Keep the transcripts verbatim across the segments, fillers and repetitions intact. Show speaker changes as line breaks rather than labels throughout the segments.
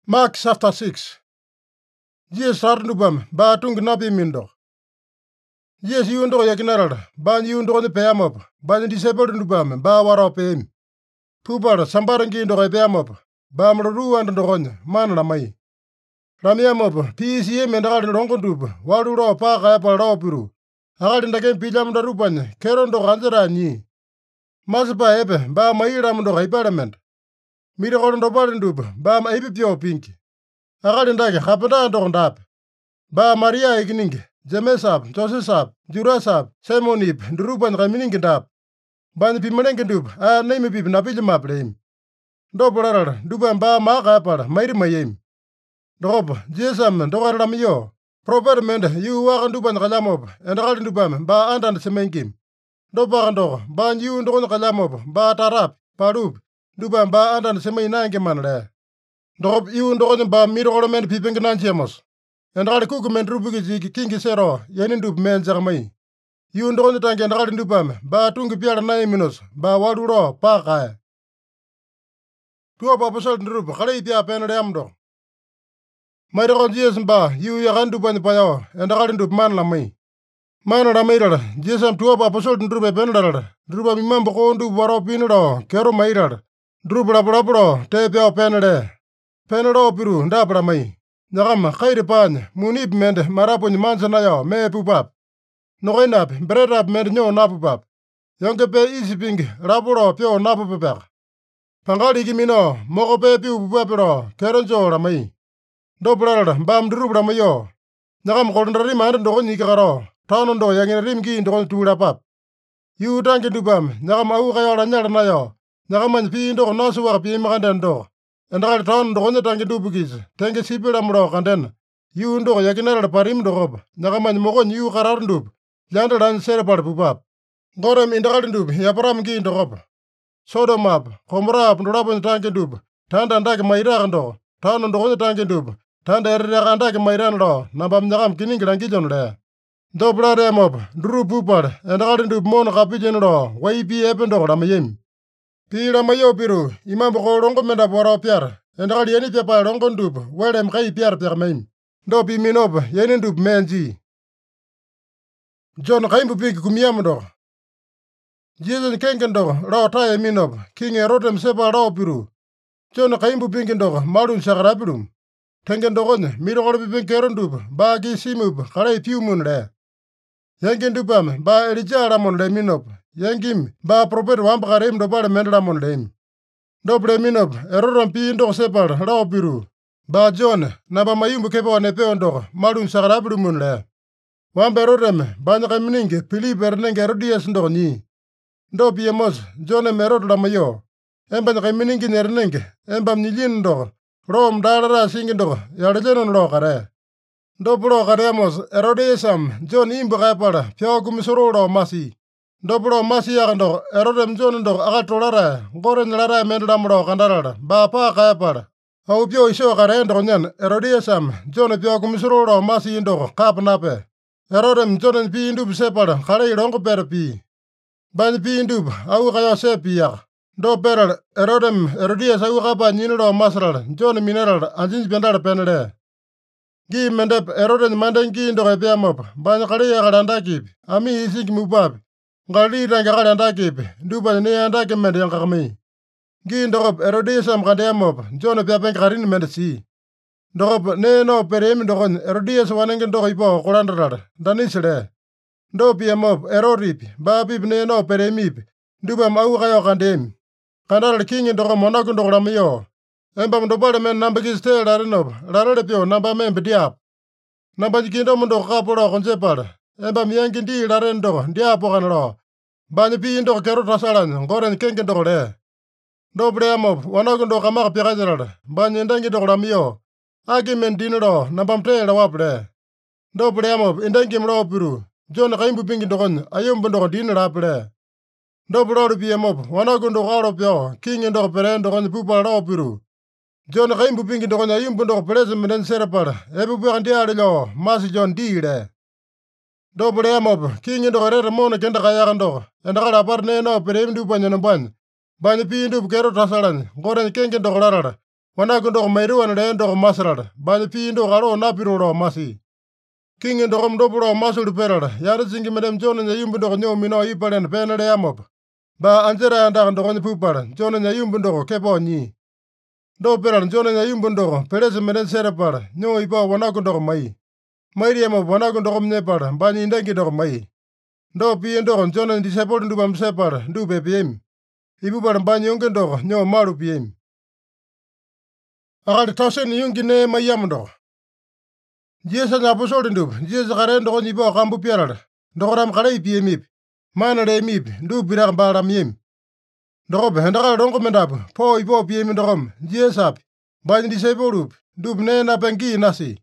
Mark chapter six. Jesus arnubam ba tung napi mindo. Jesus yundo yakinarada ban yundo ni payamop ban disable nubam ba waro payim. Pupar sambarangi ndo payamop ba mru and ndogonya man la mai. Ramiamop P C M mendagal ndongondub walu ro pa ka pa ro piru. Agal ndake pilam ndarubanya kero ndo ganjara ni. Masba ebe ba mai ram ndo parliament. Mira ko ndo balindub ba ma ipi pio pinki. Agal ndake khapenda ndo ndap. Ba Maria ikininge, Jamesap, Josesap, Jurasap, Simonip, Druban Ramining dap. Ban pimeneng dub, a name pip napil maplem. Dobolar, Duban ba ma kapar, Mary mayem. Dob, Jesam, Dogaramio. Proper mend, you walk Duban Kalamob, and Ral Dubam, ba and Semenkim. Dobando, ban you Don Kalamob, ba Tarap, Parub, Duban ba and Semenangaman there. Dob you don't ba mirror peeping nanchemos. And Rad Cookman Rubuki King Sero, Yenindub men Jarmai. You don't tank and Rad Dubam, ba Tung Pier nine minutes, ba Waduro, Paka. Two of Apostle Rub, Harapia Penadamdo. My dog Jesus ba, you Yaranduban Pao, and Radindub man la me. Man Ramira, Jesus two of Apostle Drube Penadar, Druba Mimbo to Waro Pinado, Kero Maidar, Drubra Brabro, Tapia Penade, Penado Piru, Dabra May. Nagam, Khairepan, Munib mend, Marapun Mansanayo, Me Pupap. Norenap, Bredap mend no Napupap. Younger pay easy ping, Raburo, Pio Napupap. Pangali Gimino, Mokope Piu Pupapero, Keranjo Ramay. Dobrar, Bam Drubra Mayo. Nagam Gondari Man do Nikaro, Tanondo, Yang Rimki, Don Turapap. You tank it to Bam, Nagamau and Yaranayo. Nagaman P. do Nosua P. Magandando. And I found the one tank dubugis, tank a sipper amrock and then you ndo yakinar parim do rob, Nagaman Mogon you Karandub, landed on Serapar Pupap. Gorem in the Randub, Yaparam gi in the rob. Sodomap, Comrab, Robin tank dub, Tand and Dag Mairando, Town on the one tank dub, Tand and Dag Mairando, Nabam Nagam Kinning and Gijon there. Dobra them up, Drew Pupar, and Arndub Mon Rapijan Raw, Way be Ependo Ramayim. Pira mayo piru, imam ko rongo menda bora piar, and all yeni pepa rongo dub, where am kai piar per main. Do be minob, yenin dub menji. John Kaimbu pig kumiamdo. Jesus Kenkendo, raw tie minob, king a rotem sepa raw piru. John Kaimbu pinkendo, marun sagrabidum. Tengendogon, miro pipin kerundub, bagi simub, kare few moon there. Yankin dubam, ba Elijah Ramon le minob. Yankim, ba proper wamparim do bar mendramon lame. Dobre minob, eroron pi ndo separ, rao piru. Ba John, naba mayumbu kepo ne peondo, malun sagrabru mun le. Wamberorem, banyaka mininge, pili bernenge rodies ndo ni. Do piemos, John merod la mayo. Embanyaka mininge nernenge, embam nilin ndo. Rom darara singindo, yarjenon lo kare. Do pro karemos, erodesam, John imbu kapara, pio kumisoro masi. Dobro Masiando, Erodem Jondo, Agatorara, Goren Lara Mendamro, Candara, Bapa Kapar. Aupio Isho Carendonian, Erodiasam, John Pio Comisoro, Masindo, Capnape. Erodem John P. Indub Separ, Hare Ronco Perpi. Ban P. Indub, Auga Sepia. Do Peral, Erodem, Erodias Augaba Nino Masral, John Mineral, and Jins Bendar Penade. Give Mendep, Erodem Mandangi into a Piamop, Banakaria Randakip, Ami Isik Mubab. Gali ranga anda kip, duba ne anda ke med yang kami. Gin dorob erodisam kademop, John Piapen karin medsi. Dorob ne no perem doron erodias wanengen doripo kolandrar, danisre. Do piamop erorip, babib ne no peremip, duba mau kayo kandem. Kandar king doro monakun doramio. Embam dobal men nambagis tel ranob, raradepio namba men bediap. Nambajkindo mundo kaporo konsepar. Embam yankin di larendo, diapokanro. Banyapi indo kero tasaran, goren kenkendo le. Dobre amop, wanagundo kamak piakajar, banyandangi do ramio. Agi mendino, nabamte la waple. Dobre amop, indangi mro piru. John Kaimbu pingi dogon, ayumbundo din raple. Dobro piamop, wanagundo garo pio, king indo perendo on pupa raw piru. John Kaimbu pingi dogon, ayumbundo president and serapar, ebu piandiarilo, Masi John Dide. Dobre amop, king indo red mona kenda kayarando, and a parne no perem du banyan ban. Banyapi indu kero tasaran, goren kenken do rara. Wanaku ndoko mairuan le ndoko masarada. Banya pi ndoko alo napiro lo masi. King ndoko mdopo lo masulu perada. Yara singi medem John nya yumbu ndoko nyo mino ipalen penale amop. Ba anjera anda ndoko ni pupara. John nya yumbu ndoko kepo nyi. Do perada John nya yumbu ndoko perese meden sere para. Nyo ipa wanaku ndoko mai. Mairi amop wanaku ndoko mne para. Banya indengi ndoko mai. Do pi ndoko John nya disciple ndupa mse para. Ndupe piem. Ibu para banya yungi ndoko nyo maru piem. Akali tausen yungi ne mayam ndoko. Jesus nya apostol ndup. Jesus kare ndoko nipo kambu pierada. Ndoko ram kare ipie mip. Mana le mip. Ndu birak mbara miem. Ndoko be ndaka ndoko mendapu. Po ipo pie mi ndokom. Jesus ap. Banya disciple up. Ndup ne na pengi nasi.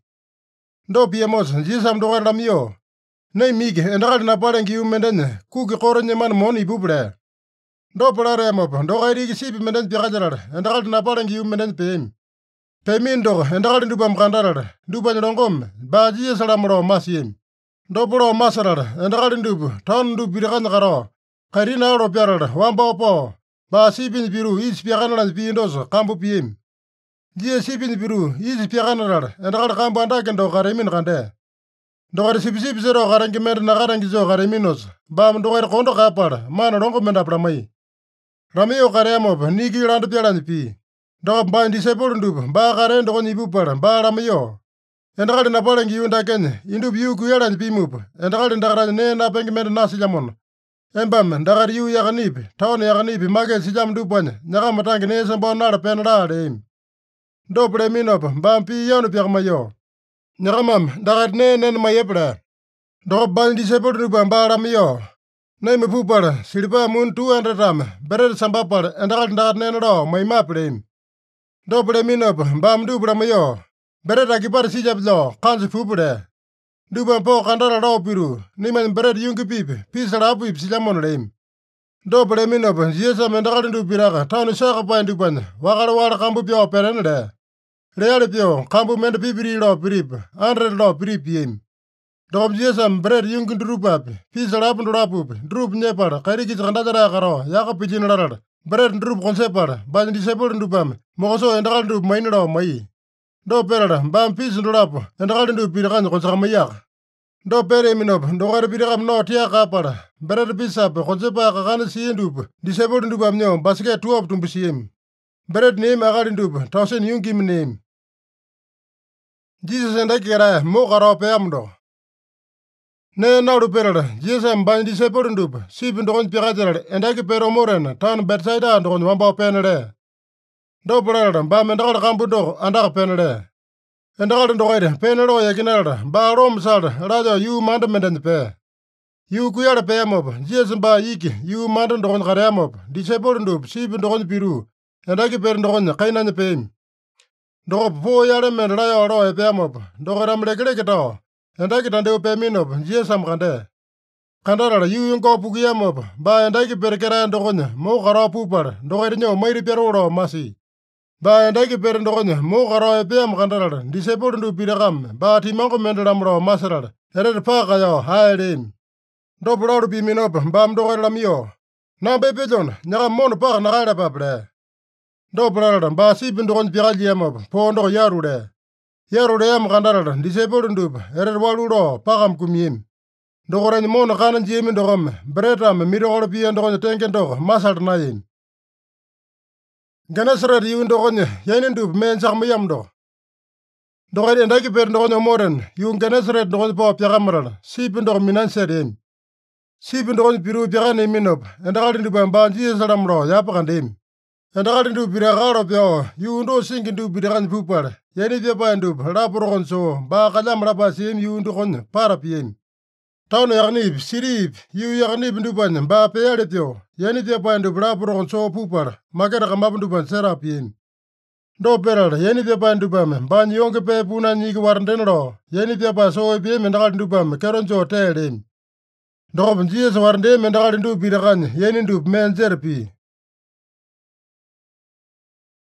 Ndo pie mos. Jesus am ndoko ramio. Nei mige ndaka na palengi umendenye. Kuki koronye man moni bubre. Ndo polare mop. Ndoko iri kisipi menden pikajarada. Ndaka na palengi umenden piem. Pemin ndoko ndaka ndupa mkandarada. Ndupa nyongom. Ba Jesus alamro masiem. Ndo polo masarada. Ndaka ndupu. Tan ndup birikanya karo. Karina alo piarada. Wamba opo. Ba sipin biru. Is piakana pi ndoso. Kambu piem. Jesus sipin biru. Is piakana rada. Ndaka kambu andake ndo karemin kande. Ndoko sipisipi zero karangi menda na karangi zo kareminos. Ba ndoko kondo kapara. Mana ndoko menda pramai. Ramio karemop. Niki landu pialani pi. Ndoko ba disciple ndup. Ba kare ndoko nipu para. Ba ramio. Ndaka na palengi yunda kenye. Indup yu kuyalani pi mup. Ndaka ndaka ne na pengi menda nasi jamon. Embam ndaka yu yaganipi. Taone yaganipi make sijam ndupanya. Nyaka matangi ne sembo nara penada im. Ndo preminop. Ba pi yonu piak mayo. Nyaka mam ndaka ne nen mayepra. Ndoko ba disciple ndup ba ramio. Nei me pupara. Silipa mun two hundred ram. Bered sambapar. Ndaka ndaka ne no may mapre. Ndo preminop. Ba mdu pramayo. Bered akipar sijablo. Kansi pupure. Dupa po kandara rao piru. Niman bered yungi pipi. Pisa rapu ip sijamon reim. Do preminop. Jesa mendaka ndu piraka. Tanu saka pa ndupanya. Wakara wara kambu pio perenade. Reale pio. Kambu menda pipiri lo pirip. Andre lo pirip yim. Dom jesa bered yungi ndrupapi. Pisa rapu ndurapupi. Drup nyepara. Kairi kisa kandajara karo. Yaka pijin rarada. Bered ndrup konsepara. Banyi disciple ndupame. Mokoso endaka ndrup mainiro mai. Do perada. Bam pisa ndurapu. Endaka ndu pirakanyo konsaka mayak. Do pere minop. Ndokare pirakam no tia kapara. Bered pisape. Konsepa kakane siye ndup. Disciple ndupam nyo. Basike tuop tumbusiem. Bered name akali ndup. Tausen yungi mname. Jesus endaki kera. Mo karo peamdo. Ne nauru perada. Jesus mbany disciple ndup. Sip ndokon pikajarada. Endaki pero moren. Tan Bethsaida ndokon wamba penade. Do perada. Bam endakal kambu ndoko. Andaka penade. Endakal ndokere. Penado yakinada. Ba rom sada. Raja yu manda menden pe. Yu kuyara peamop. Jesus ba yiki. Yu manda ndokon kareamop. Disciple ndup. Sip ndokon piru. Endaki per ndokon kainanya peim. Ndoko po yare men raya oro peamop. Ndoko ramlekere kitao. Endaki tandeo peminop. Jesus am kande. Kandara yu yungo pukiyamop. Ba endaki per kera ndokonya. Mo karo pupar. Ndokere nyo mairi peroro masi. Ba endaki per ndokonya. Mo karo peam kandara. Disciple ndu pirakam. Ba timango mendaramro masarada. Ere pa kayo haelim. Do pularu piminop. Ba mdokere lamio. Na bepejon. Nyaka mono pa nakara papre. Do pularu. Ba sip ndokon pirakajiyamop. Po ndoko yarude. Yarude yam kandara. Disciple ndu. Ere waluro pakam kumiem. Ndokore mono kanan jimi ndokom. Bretam mirokolo piya ndokonye tenken ndoko. Masar na yim. Genesaret yu ndokonye. Yaini ndup men sakmayam ndo. Ndokore endaki per ndokonye moren. Yu Genesaret ndokonye po piakamarala. Sip ndoko minanser yim. Sip ndokonye piru piakane minop. Endakali ndupa mba Jesus alamro yapakandem. Endakali ndup pirakaro pio. Yu ndo singi ndup pirakanye pupare. Yaini piapa ndup. Rapurokon so. Ba kalam rapa siyem yu ndokonye. Para piyem. Taune yagnib, sirib, yu yagnib ndupanya. Ba peyade pio. Yani piapa ndup rapurokon so pupare. Makera kamab ndupan serap yem. Do perada. Yani piapa ndupame. Ba nyonge pe puna nyiki warandenro. Yani piapa so piyem endakali ndupame. Keronjo teelem. Ndokop Jesus warandem endakali ndup pirakanye. Yani ndup men zerpi.